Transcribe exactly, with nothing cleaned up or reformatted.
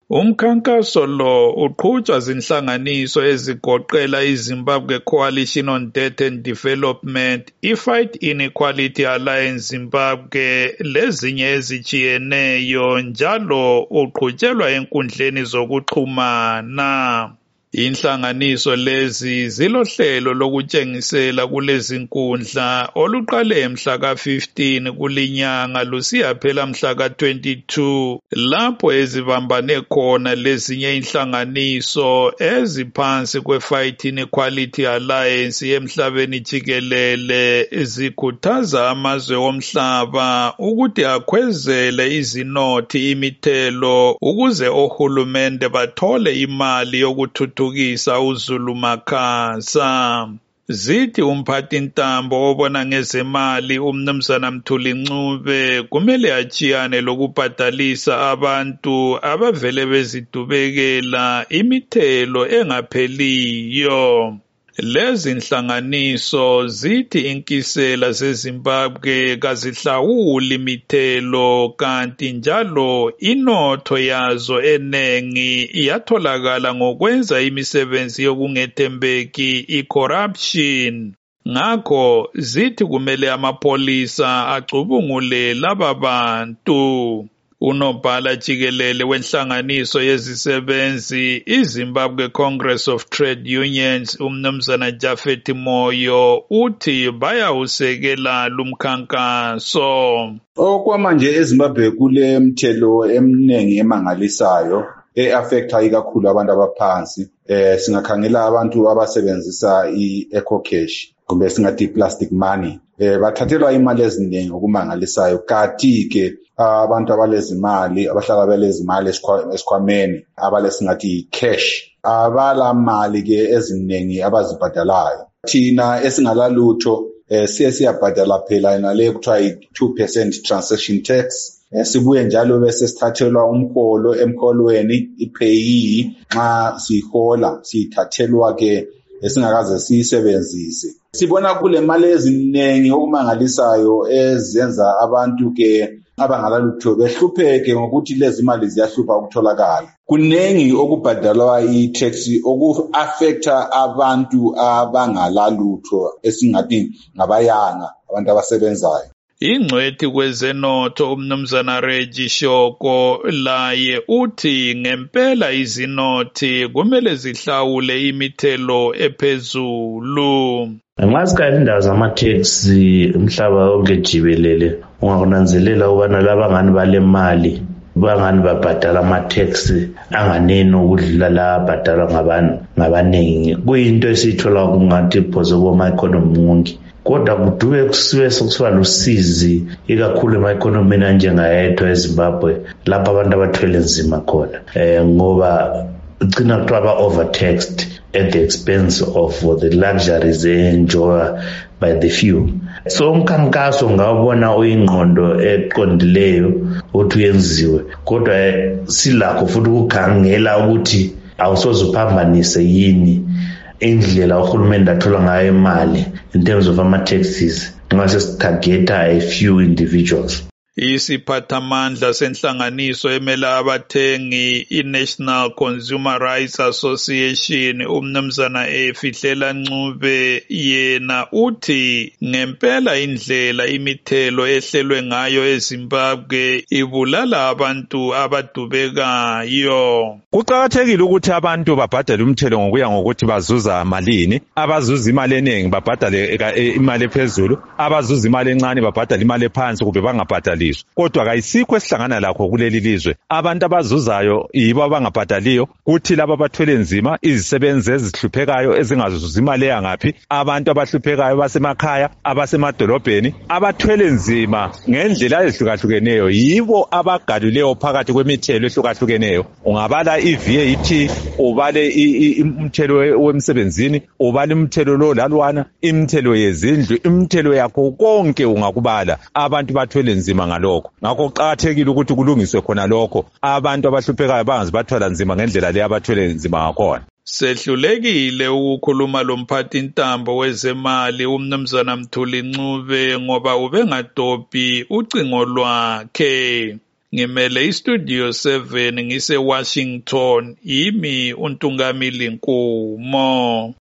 Umkhankaso lo uqhutshwa zinhlanganiso ezigoqela iZimbabwe Coalition on Debt and Development, iFight Inequality Alliance Zimbabwe lezinye ezitshiyeneyo, njalo uqhutshelwa enkundleni zokuxhumana. Inhlanganiso lezi zilohlelo lokutshengisela kulezi nkundla oluqale mhla ka fifteen kulinyanga lusiya phela mhla ka twenty-two, lapho ezibambane khona lezinye inhlanganiso eziphansi kweFight Inequality Alliance emhlabeni jikelele zikhuthaza amazwe omhlaba ukuthi akhwezele izinothi imithelo ukuze ohulumende bathole imali yokuthuthukisa ukuthuthukisa uZulu makhasa. Zithi umphathintambo obona ngezemali umnumzana Mthuli Ncube kumele achiyane lokubhadalisa abantu abavele bezidubekela imithelo engapheliyo. Lezi nhlanganiso zithi inkisela zeZimbabwe kazihlawuli imithelo, kanti njalo inotho yazo enengi yatholakala ngokwenza imisebenzi yokungethembeki, i-corruption. Ngakho zithi kumele amapolisa acubungule laba bantu. Unobhala jikelele wenhlanganiso yezisebenzi iZimbabwe Congress of Trade Unions umnumzana Japhet Moyo uthi bayawusekela lumkhankaso. Okwamanje eZimbabwe kule mthelo eminingi emangalisayo e-affecta ikakhulu abantu abaphansi. Eh singakhangela abantu abasebenzisa i-eco cash kumbe singathi plastic money. Eh bathathelwa imali eziningi okumangalisayo, kanti ke abantu abalezimali abahlala belezimali esikhwameni abalesingathi cash abala mali ke eziningi abazibhadalayo. Thina esingalalutho eh siye siyabhadala phela nale kuthiwa i-two percent transaction tax. Sibuye njalo bese sithathelwa umholo emholweni i-payee nxa sihola sithathelwa ke esingakaze siyisebenzise. Sibona kule mali eziningi okumangalisayo ezenza abantu ke abangalalutho behlupheke ngokuthi lezi mali ziyahlupha ukutholakala. Kunengi okubhadalwa i-tax oku-affecta abantu abangalalutho esingathi ngabayanga, abantu abasebenzayo. Ingcwethi kwezenotho umnumzana Reggie Shoko laye uthi ngempela izinothi kumele zihlawule imithelo ephezulu. Nxa sikhathi indawo zama-taxi umhlaba wonke jikelele ungakunanzelela ukubana laba ngani balemali bangani babhadala ama-taxi anganeni ukudlula la abhadalwa ngabantu ngabaningi. Kuyinto esiyithola kungathi phoze koma-economy wonke. Kodwa kuduke kusiwe sokusiba lusizi ikakhulu ema-economini anjengayethu eZimbabwe lapho abantu abathwele nzima khona. Eh ngoba ugcina kuthiwa ba-overtaxed at the expense of the luxuries enjoyed by the few. So umkhankaso ngawubona uyingqondo eqondileyo ukuthi uyenziwe, kodwa silakho futhi ukukhangela ukuthi awusoze uphambanise yini indlela uhulumende athola ngayo imali in terms of ama-taxes nxa sesitargeta a few individuals. Isiphathamandla senhlanganiso emela abathengi i-National Consumer Rights Association umnumzana Efihlela Ncube yena uthi ngempela indlela imithelo ehlelwe ngayo eZimbabwe ibulala abantu abadubekayo. Kuqakathekile ukuthi abantu babhadale umthelo ngokuya ngokuthi bazuza malini. Abazuza imali eningi babhadale imali ephezulu, abazuza imali encane babhadale imali ephansi kumbe bangabhadali. Kodwa kayisikho esihlangana lakho kuleli lizwe. Abantu abazuzayo yibo abangabhadaliyo, kuthi laba abathwele nzima izisebenzi ezihluphekayo ezingazuza imali yangaphi, abantu abahluphekayo basemakhaya, abasemadolobheni, abathwele nzima ngendlela ezihlukahlukeneyo yibo abagaluleyo phakathi kwemithelo ehlukahlukeneyo. Ungabala i-V A T, ubale umthelo wemsebenzini, ubale umthelo lo lalwana, imithelo yezindlu, imithelo yakho konke ungakubala. Abantu bathwele nzima ngalokho. Ngakho kuqakathekile ukuthi kulungiswe khona lokho. Abantu abahluphekayo bangazi bathwala nzima ngendlela le abathwele nzima ngakhona. Sehlulekile ukukhuluma lomphathintambo wezemali umnumzana Mthuli Ncube ngoba ubengadobhi ucingo lwakhe. ngimele iStudio seven ngise Washington, yimi uNtungamili Nkumo.